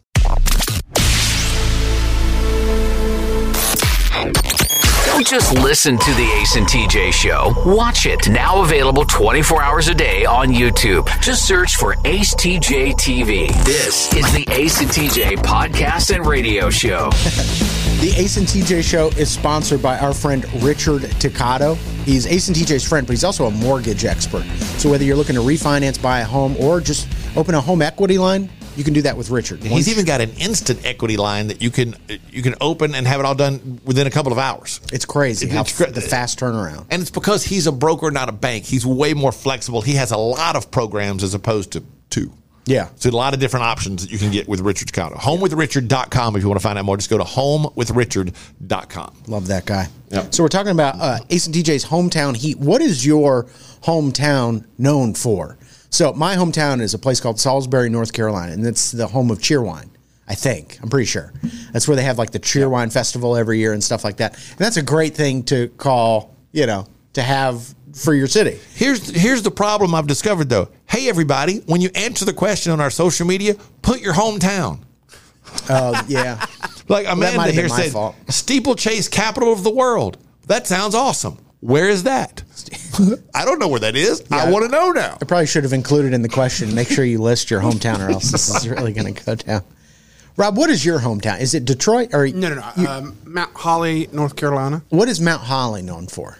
Don't just listen to the Ace and T J Show. Watch it. Now available twenty-four hours a day on YouTube. Just search for Ace T J T V. This is the Ace and T J podcast and radio show. The Ace and T J Show is sponsored by our friend Richard Ticado. He's Ace and T J's friend, but he's also a mortgage expert. So whether you're looking to refinance, buy a home, or just open a home equity line, you can do that with Richard. He's Once even got an instant equity line that you can you can open and have it all done within a couple of hours. It's crazy It's how cra- f- the fast turnaround. And it's because he's a broker, not a bank. He's way more flexible. He has a lot of programs as opposed to two. Yeah. So a lot of different options that you can get with Richard Ticado. home with richard dot com if you want to find out more. Just go to home with richard dot com. Love that guy. Yep. So we're talking about uh, Ace and T J's hometown heat. What is your hometown known for? So my hometown is a place called Salisbury, North Carolina, and it's the home of Cheerwine, I think. I'm pretty sure. That's where they have like the Cheerwine Festival every year and stuff like that. And that's a great thing to call, you know, to have for your city. Here's here's the problem I've discovered, though. Hey, everybody, when you answer the question on our social media, put your hometown. Oh, uh, yeah. Like Well, that might Amanda have been here my said, fault. Steeplechase, capital of the world. That sounds awesome. Where is that? I don't know where that is. I Yeah. want to know now. I probably should have included in the question, make sure you list your hometown or else this is really going to go down. Rob, what is your hometown? Is it Detroit? Or No, no, no. you- Um, Mount Holly, North Carolina. what is Mount Holly known for?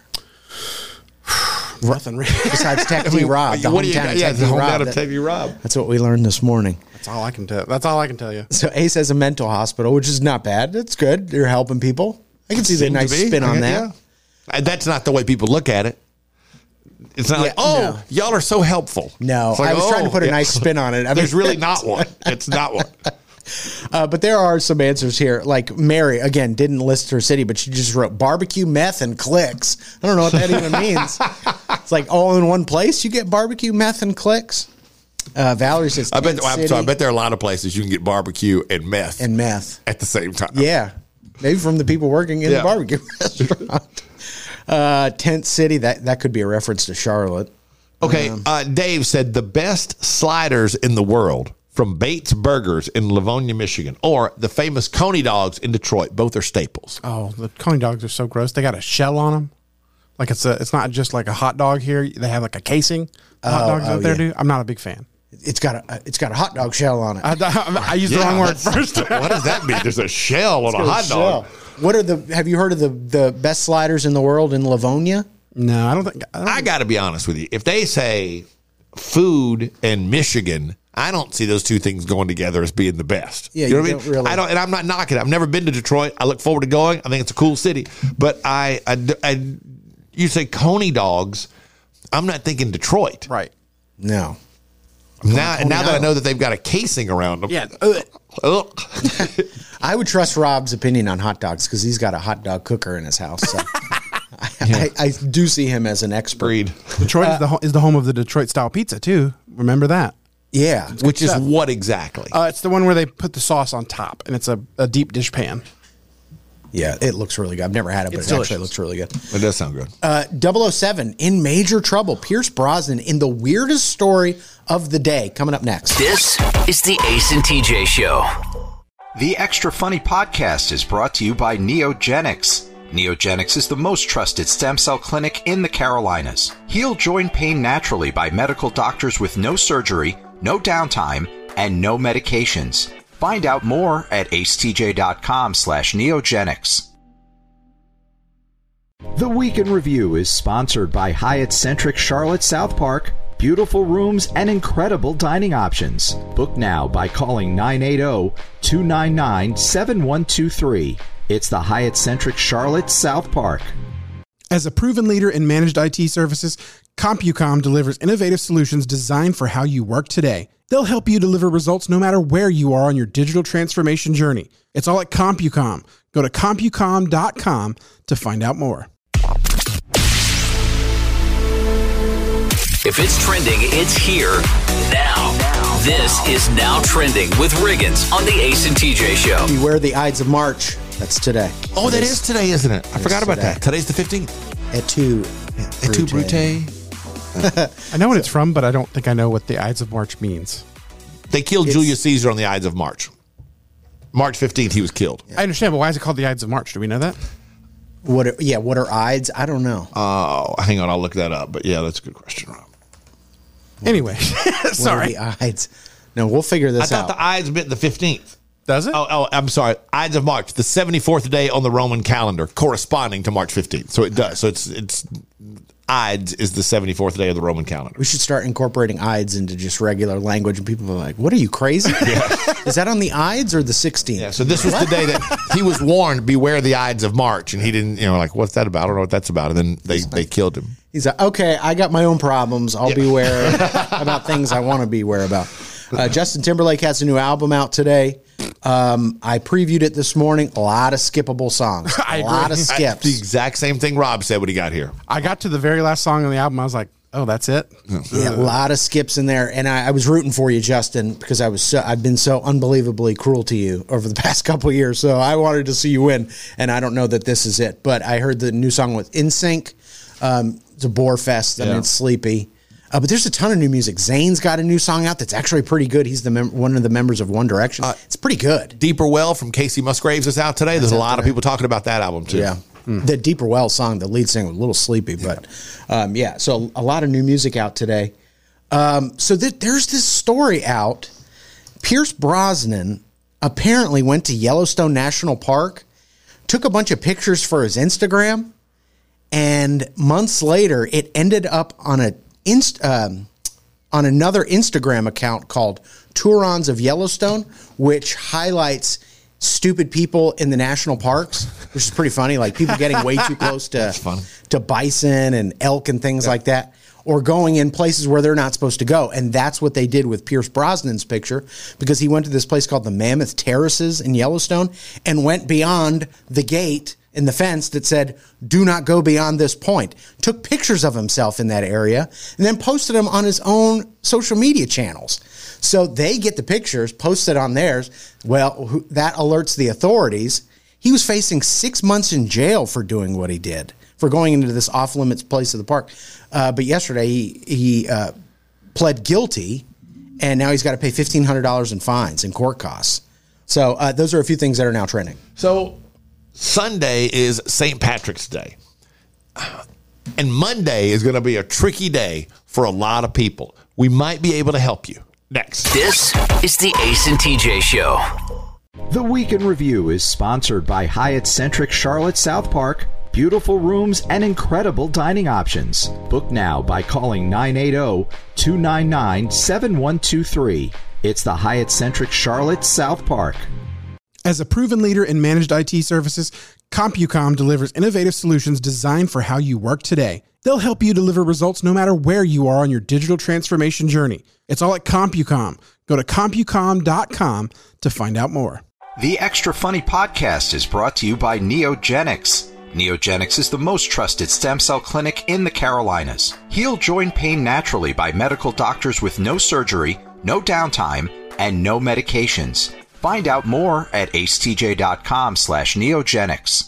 Nothing really. Besides Tech I D mean, Rob, the what do you hometown got? of Yeah, Tech the D hometown Rob. of That- Tech D Rob. That's what we learned this morning. That's all I can tell. That's all I can tell you. So Ace has a mental hospital, which is not bad. It's good. You're helping people. I can see the Seemed to nice be. spin on Okay, that. yeah. And that's not the way people look at it. It's not Yeah, like, oh, no. y'all are so helpful. No, It's like, I was trying to oh, put a yeah. nice spin on it. I There's mean- really not one. It's not one. Uh, but there are some answers here. Like Mary, again, didn't list her city, but she just wrote barbecue, meth, and clicks. I don't know what that even means. It's like all in one place. You get barbecue, meth, and clicks. Uh, Valerie says, I bet. Tent I'm City sorry, I bet there are a lot of places you can get barbecue and meth and meth at the same time. Yeah, maybe from the people working in Yeah. the barbecue restaurant. Uh, Tent City. That that could be a reference to Charlotte. Okay, Um, uh, Dave said the best sliders in the world from Bates Burgers in Livonia, Michigan, or the famous Coney Dogs in Detroit. Both are staples. Oh, the Coney dogs are so gross. They got a shell on them. Like it's a, it's not just like a hot dog here. They have like a casing. The hot Oh, dogs oh, out there yeah. do. I'm not a big fan. It's got a it's got a hot dog shell on it. I, I, I used the Yeah, wrong word that's- first. What does that mean? There's a shell on a hot dog. What are the? Have you heard of the the best sliders in the world in Livonia? No, I don't think. I, don't I got to be honest with you. If they say food and Michigan, I don't see those two things going together as being the best. Yeah, you know you what I don't mean? really- I don't, and I'm not knocking it. I've never been to Detroit. I look forward to going. I think it's a cool city. But I, I, I you say Coney Dogs, I'm not thinking Detroit. right. No. Now, Coney now that I Island. know that they've got a casing around them. Yeah. Ugh. I would trust Rob's opinion on hot dogs because he's got a hot dog cooker in his house. So I, I, I do see him as an expert. Agreed. Detroit is the ho- is the home of the Detroit style pizza too. Remember that? Yeah. Which is stuff. what exactly? Uh, it's the one where they put the sauce on top, and it's a, a deep dish pan. Yeah, it looks really good. I've never had it, but It's it actually delicious. looks really good. It does sound good. Uh, double oh seven, in major trouble. Pierce Brosnan in the weirdest story of the day. Coming up next. This is the Ace and T J Show. The Extra Funny podcast is brought to you by Neogenics. Neogenics is the most trusted stem cell clinic in the Carolinas. Heal joint pain naturally by medical doctors with no surgery, no downtime, and no medications. Find out more at acetj.com slash neogenics. The Week in Review is sponsored by Hyatt Centric Charlotte South Park. Beautiful rooms and incredible dining options. Book now by calling nine eight zero, two nine nine, seven one two three. It's the Hyatt Centric Charlotte South Park. As a proven leader in managed I T services, CompuCom delivers innovative solutions designed for how you work today. They'll help you deliver results no matter where you are on your digital transformation journey. It's all at CompuCom. Go to CompuCom dot com to find out more. If it's trending, it's here now. This is Now Trending with Riggins on the Ace and T J Show. Beware the Ides of March. That's today. Oh, that is today, isn't it? I It forgot is about today. that. Today's the fifteenth. Et tu, Et tu, Brute. I know what it's from, but I don't think I know what the Ides of March means. They killed It's- Julius Caesar on the Ides of March. March fifteenth, he was killed. I understand, but why is it called the Ides of March? Do we know that? What? Are, yeah, what are Ides? I don't know. Oh, hang on. I'll look that up. But yeah, that's a good question, Rob. Anyway, What sorry. are the Ides? No, we'll figure I this thought out. the Ides meant the fifteenth. Does it? Oh, oh, I'm sorry. Ides of March, the seventy-fourth day on the Roman calendar, corresponding to March fifteenth. So it does. So it's it's Ides is the seventy-fourth day of the Roman calendar. We should start incorporating Ides into just regular language, and people are like, "What are you crazy? Is that on the Ides or the sixteenth?" Yeah. So this was the day that he was warned, "Beware the Ides of March," and he didn't. You know, like, what's that about? I don't know what that's about. And then they they killed him. He's like, "Okay, I got my own problems. I'll beware about things I want to beware about." Uh, Justin Timberlake has a new album out today. Um, I previewed it this morning. A lot of skippable songs. I A agree. lot of I- skips. the exact same thing Rob said when he got here. I got to the very last song on the album. I was like, oh, that's it? Yeah, a lot of skips in there, and I, I was rooting for you, Justin, because I was so, I've been so unbelievably cruel to you over the past couple of years. So I wanted to see you win, and I don't know that this is it. But I heard the new song with N Sync. Um, it's a bore fest. I Yeah. mean, it's sleepy. Uh, but there's a ton of new music. Zayn's got a new song out that's actually pretty good. He's the mem- one of the members of One Direction. It's pretty good. Deeper Well from Casey Musgraves is out today. There's a out lot of today. people talking about that album too. Yeah. The Deeper Well song, the lead singer, was a little sleepy, but um, yeah, so a lot of new music out today. Um, so th- there's this story out. Pierce Brosnan apparently went to Yellowstone National Park, took a bunch of pictures for his Instagram, and months later, it ended up on a inst- um, on another Instagram account called Tourons of Yellowstone, which highlights stupid people in the national parks, which is pretty funny. Like people getting way too close to to bison and elk and things like that, or going in places where they're not supposed to go. And that's what they did with Pierce Brosnan's picture, because he went to this place called the Mammoth Terraces in Yellowstone and went beyond the gate in the fence that said, "Do not go beyond this point." Took pictures of himself in that area and then posted them on his own social media channels. So they get the pictures, post it on theirs. Well, who- that alerts the authorities. He was facing six months in jail for doing what he did, for going into this off-limits place of the park. Uh, but yesterday he, he uh, pled guilty, and now he's got to pay fifteen hundred dollars in fines and court costs. So uh, those are a few things that are now trending. So Sunday is Saint Patrick's Day. And Monday is going to be a tricky day for a lot of people. We might be able to help you. Next. This is the Ace and T J Show. The Week in Review is sponsored by Hyatt Centric Charlotte South Park. Beautiful rooms and incredible dining options. Book now by calling nine eight zero, two nine nine, seven one two three. It's the Hyatt Centric Charlotte South Park. As a proven leader in managed I T services, CompuCom delivers innovative solutions designed for how you work today. They'll help you deliver results no matter where you are on your digital transformation journey. It's all at CompuCom. Go to CompuCom dot com to find out more. The Extra Funny podcast is brought to you by Neogenics. Neogenics is the most trusted stem cell clinic in the Carolinas. Heal joint pain naturally by medical doctors with no surgery, no downtime, and no medications. Find out more at acetj.com slash neogenics.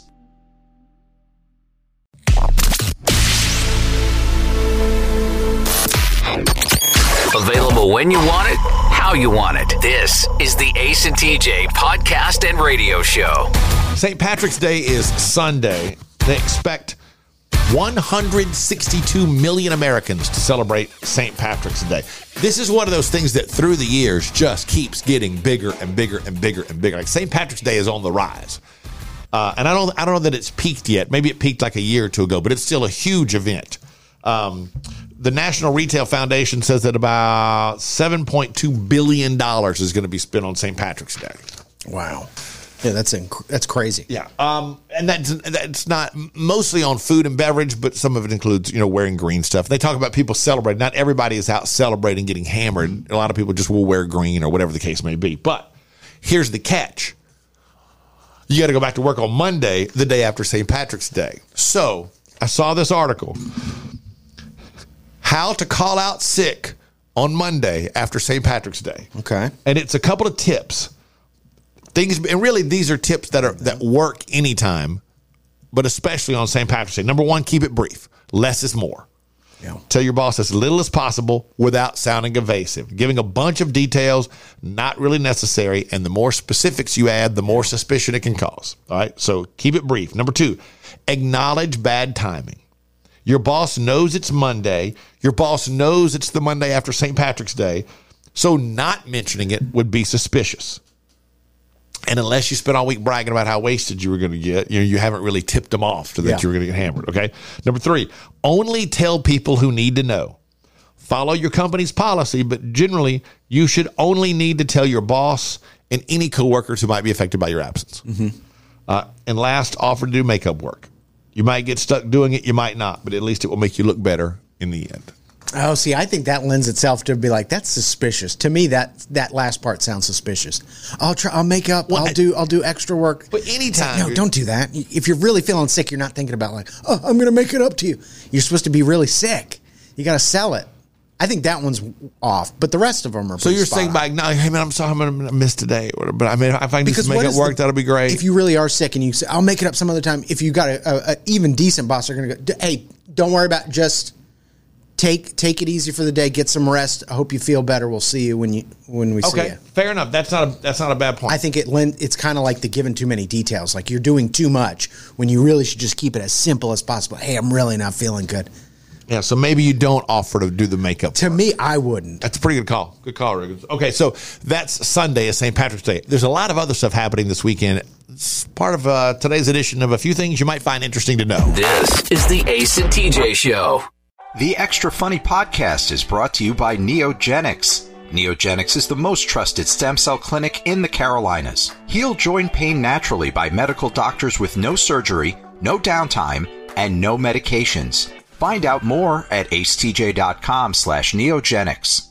Available when you want it, how you want it. This is the Ace and T J podcast and radio show. Saint Patrick's Day is Sunday. They expect one hundred sixty-two million Americans to celebrate Saint Patrick's Day. This is one of those things that through the years just keeps getting bigger and bigger and bigger and bigger. Like Saint Patrick's Day is on the rise. Uh, and I don't I don't know that it's peaked yet. Maybe it peaked like a year or two ago, but it's still a huge event. Um, the National Retail Foundation says that about seven point two billion dollars is going to be spent on Saint Patrick's Day. Wow. Yeah, that's inc- that's crazy. Yeah, um, and that's that's not mostly on food and beverage, but some of it includes, you know, wearing green stuff. They talk about people celebrating. Not everybody is out celebrating, getting hammered. A lot of people just will wear green or whatever the case may be. But here's the catch. You got to go back to work on Monday, the day after Saint Patrick's Day. So I saw this article. How to call out sick on Monday after Saint Patrick's Day. Okay. And it's a couple of tips. Things, and really, these are tips that are that work anytime, but especially on Saint Patrick's Day. Number one, keep it brief. Less is more. Yeah. Tell your boss as little as possible without sounding evasive. Giving a bunch of details, not really necessary, and the more specifics you add, the more suspicion it can cause. All right, so keep it brief. Number two, acknowledge bad timing. Your boss knows it's Monday. Your boss knows it's the Monday after Saint Patrick's Day, so not mentioning it would be suspicious. And unless you spent all week bragging about how wasted you were going to get, you know, you haven't really tipped them off to that yeah. you were going to get hammered, okay? Number three, only tell people who need to know. Follow your company's policy, but generally, you should only need to tell your boss and any coworkers who might be affected by your absence. Mm-hmm. Uh, and last, offer to do makeup work. You might get stuck doing it, you might not, but at least it will make you look better in the end. Oh, see, I think that lends itself to be like, that's suspicious. To me, that that last part sounds suspicious. I'll try. I'll make up. Well, I'll do. I'll do extra work. But anytime, no, don't do that. If you're really feeling sick, you're not thinking about like, oh, I'm going to make it up to you. You're supposed to be really sick. You got to sell it. I think that one's off, but the rest of them are. So you're saying by no, hey man, I'm sorry, I'm going to miss today, but I mean, if I can just make it work, the, that'll be great. If you really are sick and you say, I'll make it up some other time. If you got a, a, a even decent boss, they're going to go, hey, don't worry about it, just. Take take it easy for the day. Get some rest. I hope you feel better. We'll see you when you when we okay, see you. Okay, fair enough. That's not a that's not a bad point. I think it lend, it's kind of like the giving too many details. Like you're doing too much when you really should just keep it as simple as possible. Hey, I'm really not feeling good. Yeah, so maybe you don't offer to do the makeup. To work. me, I wouldn't. That's a pretty good call. Good call, Riggins. Okay, so that's Sunday is Saint Patrick's Day. There's a lot of other stuff happening this weekend. It's part of uh, today's edition of a few things you might find interesting to know. This is the Ace and T J Show. The Extra Funny podcast is brought to you by Neogenics. Neogenics is the most trusted stem cell clinic in the Carolinas. Heal joint pain naturally by medical doctors with no surgery, no downtime, and no medications. Find out more at acetj.com slash neogenics.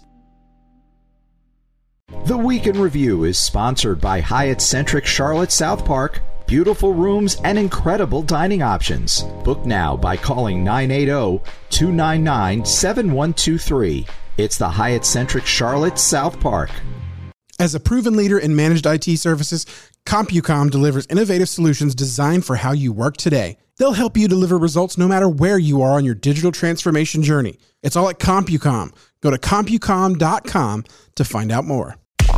The Week in Review is sponsored by Hyatt Centric Charlotte South Park. Beautiful rooms and incredible dining options. Book now by calling nine eight zero, two nine nine, seven one two three. It's the Hyatt Centric Charlotte South Park. As a proven leader in managed I T services, CompuCom delivers innovative solutions designed for how you work today. They'll help you deliver results no matter where you are on your digital transformation journey. It's all at CompuCom. Go to CompuCom dot com to find out more.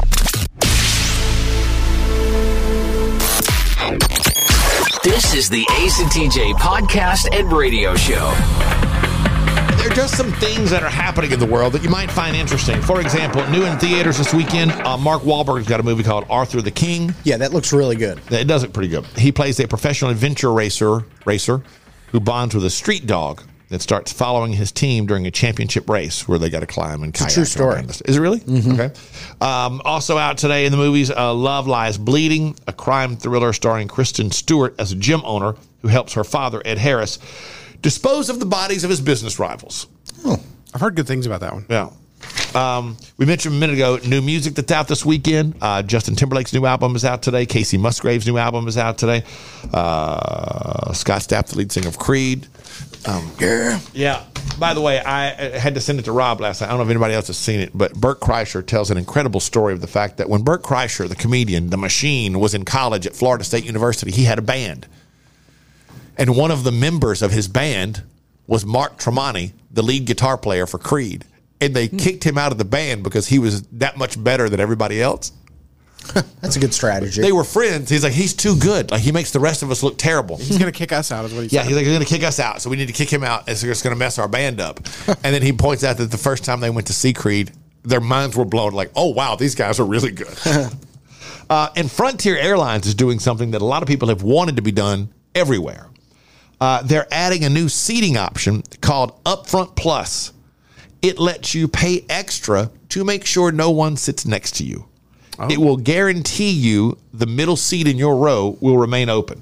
This is the Ace and T J podcast and radio show. There are just some things that are happening in the world that you might find interesting. For example, new in theaters this weekend, uh, Mark Wahlberg's got a movie called Arthur the King. Yeah, that looks really good. It does look pretty good. He plays a professional adventure racer racer who bonds with a street dog that starts following his team during a championship race where they got to climb and kayak. It's a true story. Is it really? Mm-hmm. Okay. Um, also out today in the movies, uh, Love Lies Bleeding, a crime thriller starring Kristen Stewart as a gym owner who helps her father, Ed Harris, dispose of the bodies of his business rivals. Oh, I've heard good things about that one. Yeah. Um, we mentioned a minute ago, new music that's out this weekend. Uh, Justin Timberlake's new album is out today. Casey Musgrave's new album is out today. Uh, Scott Stapp, the lead singer of Creed. Um, yeah. Yeah. By the way, I had to send it to Rob last night. I don't know if anybody else has seen it, but Bert Kreischer tells an incredible story of the fact that when Bert Kreischer, the comedian, the machine, was in college at Florida State University, he had a band. And one of the members of his band was Mark Tremonti, the lead guitar player for Creed. And they hmm. kicked him out of the band because he was that much better than everybody else. That's a good strategy. They were friends. He's like, he's too good. Like, he makes the rest of us look terrible. He's going to kick us out is what he yeah, said. he's like, he's going to kick us out, so we need to kick him out. It's just going to mess our band up. And then he points out that the first time they went to see Creed, their minds were blown like, oh, wow, these guys are really good. uh, and Frontier Airlines is doing something that a lot of people have wanted to be done everywhere. Uh, they're adding a new seating option called Upfront Plus. It lets you pay extra to make sure no one sits next to you. Oh. It will guarantee you the middle seat in your row will remain open.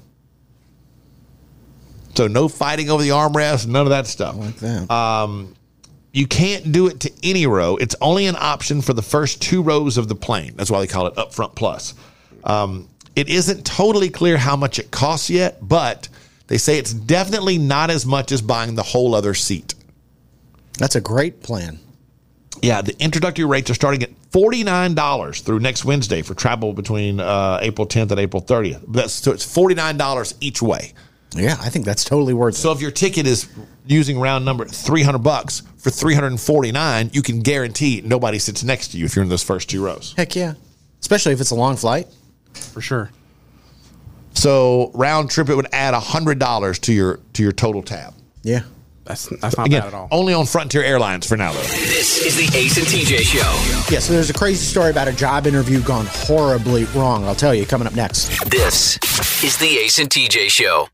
So no fighting over the armrest, none of that stuff. I like that. Um, you can't do it to any row. It's only an option for the first two rows of the plane. That's why they call it Upfront Plus. Um, it isn't totally clear how much it costs yet, but they say it's definitely not as much as buying the whole other seat. That's a great plan. Yeah, the introductory rates are starting at forty-nine dollars through next Wednesday for travel between uh, April tenth and April thirtieth. That's, so it's forty-nine dollars each way. Yeah, I think that's totally worth it. So if your ticket is using round number three hundred bucks for three hundred forty-nine, you can guarantee nobody sits next to you if you're in those first two rows. Heck yeah. Especially if it's a long flight. For sure. So round trip, it would add one hundred dollars to your to your total tab. Yeah. That's that's not Again, bad at all. Only on Frontier Airlines for now, though. This is the Ace and T J Show. Yeah, so there's a crazy story about a job interview gone horribly wrong. I'll tell you, coming up next. This is the Ace and T J Show.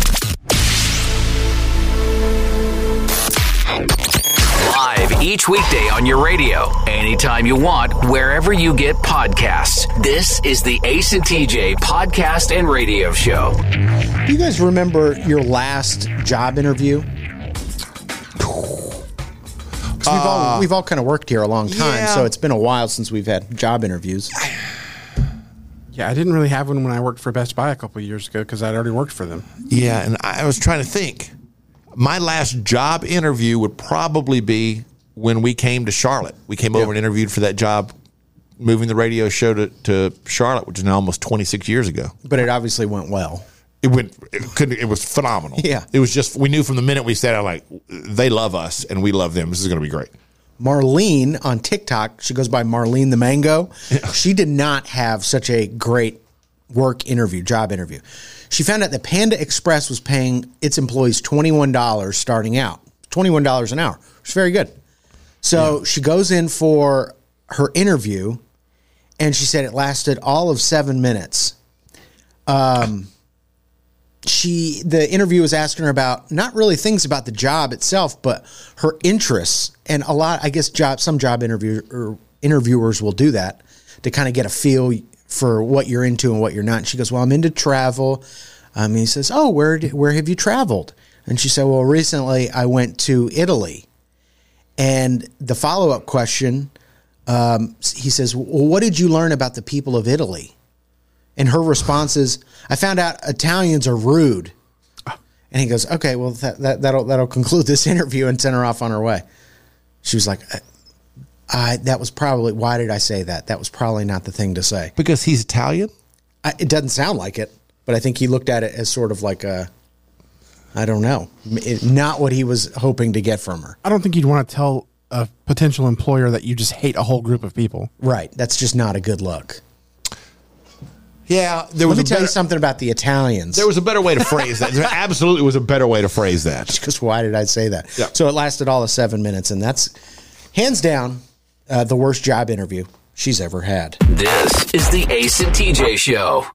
Live each weekday on your radio, anytime you want, wherever you get podcasts. This is the Ace and T J podcast and radio show. Do you guys remember your last job interview? 'Cause we've all we've all kind of worked here a long time, yeah. so it's been a while since we've had job interviews. Yeah, I didn't really have one when I worked for Best Buy a couple of years ago because I'd already worked for them. Yeah, and I was trying to think. My last job interview would probably be when we came to Charlotte. We came over Yep. and interviewed for that job, moving the radio show to, to Charlotte, which is now almost twenty-six years ago. But it obviously went well. It went. It couldn't. It was phenomenal. Yeah. It was just. We knew from the minute we sat out, like, they love us and we love them. This is going to be great. Marlene on TikTok, she goes by Marlene the Mango. Yeah. She did not have such a great work interview, job interview. She found out that Panda Express was paying its employees twenty-one dollars starting out. twenty-one dollars an hour. It's very good. So yeah. She goes in for her interview, and she said it lasted all of seven minutes. Um, she the interview was asking her about not really things about the job itself, but her interests. And a lot, I guess, job some job interview or interviewers will do that to kind of get a feel for what you're into and what you're not. And she goes, "Well, I'm into travel." Um, he says, "Oh, where did, where have you traveled?" And she said, "Well, recently I went to Italy." And the follow-up question, um, he says, "Well, what did you learn about the people of Italy?" And her response is, "I found out Italians are rude." And he goes, "Okay, well, that, that, that'll that'll conclude this interview," and send her off on her way. She was like, I, that was probably, why did I say that? That was probably not the thing to say. Because he's Italian? I, it doesn't sound like it, but I think he looked at it as sort of like a, I don't know, it, not what he was hoping to get from her. I don't think you'd want to tell a potential employer that you just hate a whole group of people. Right. That's just not a good look. Yeah. There was Let me a tell better, you something about the Italians. There was a better way to phrase that. There absolutely was a better way to phrase that. Because why did I say that? Yeah. So it lasted all of seven minutes, and that's hands down uh, the worst job interview she's ever had. This is the Ace and T J Show.